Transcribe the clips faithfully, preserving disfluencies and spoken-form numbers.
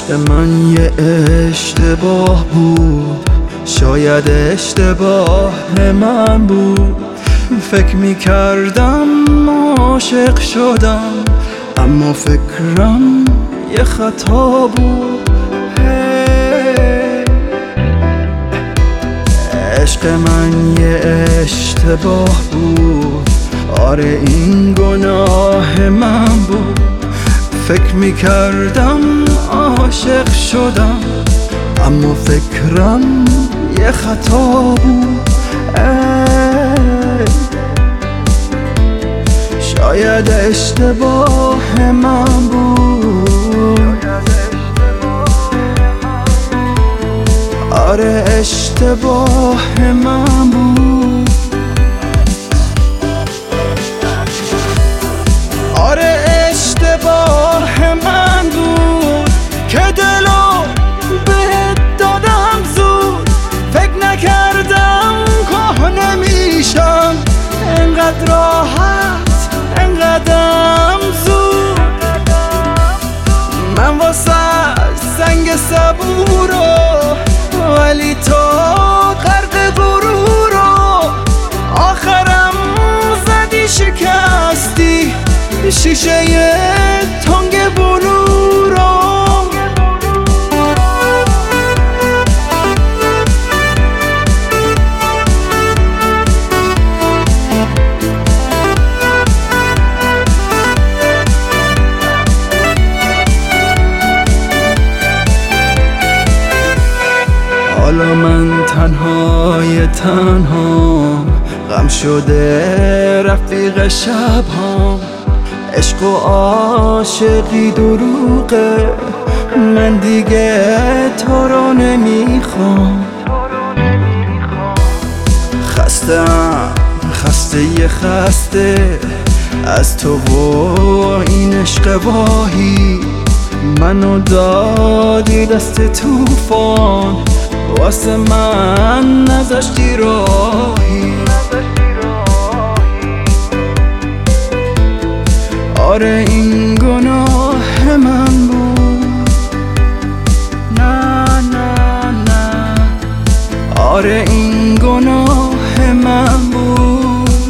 عشق من یه اشتباه بود، شاید اشتباه من بود. فکر میکردم عاشق شدم، اما فکرم یه خطا بود. عشق من یه اشتباه بود، آره این گناه من بود. فکر میکردم عاشق شدم، اما فکرم یه خطا بود. شاید اشتباه من بود، آره اشتباه من بود. آره اشتباه من بود که دلو بهت دادم زود. فکر نکردم که نمیشم انقدر راحت، انقدرم زود. من واسه سنگ صبورو، ولی تو غرق غرورو. آخرم زدی شکستی شیشه تنگ بلورو. حالا من تنهای تنها، غم شده رفیق شب‌هام. عشق و عاشقی دروغه، من دیگه تو رو نمیخوام. خستم خسته یه خسته از تو و این عشق واهی. منو دادی دست طوفان، واسه من نذاشتی راهی. آره این گناه من بود، نه نه نه. آره این گناه من بود،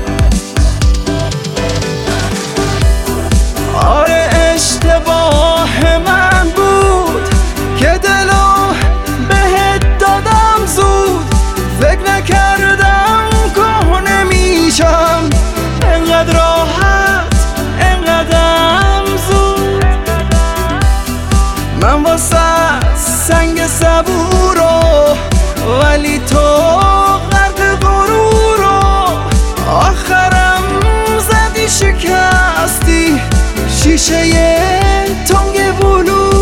آره اشتباه من بود که دلو بهت دادم زود. فکر نکردم که نمیشم انقدر راحت، انقدرم زود. من واسه سنگ صبورو، ولی تو غرق غرورو. آخرم زدی شکستی شیشه تنگ بلورو.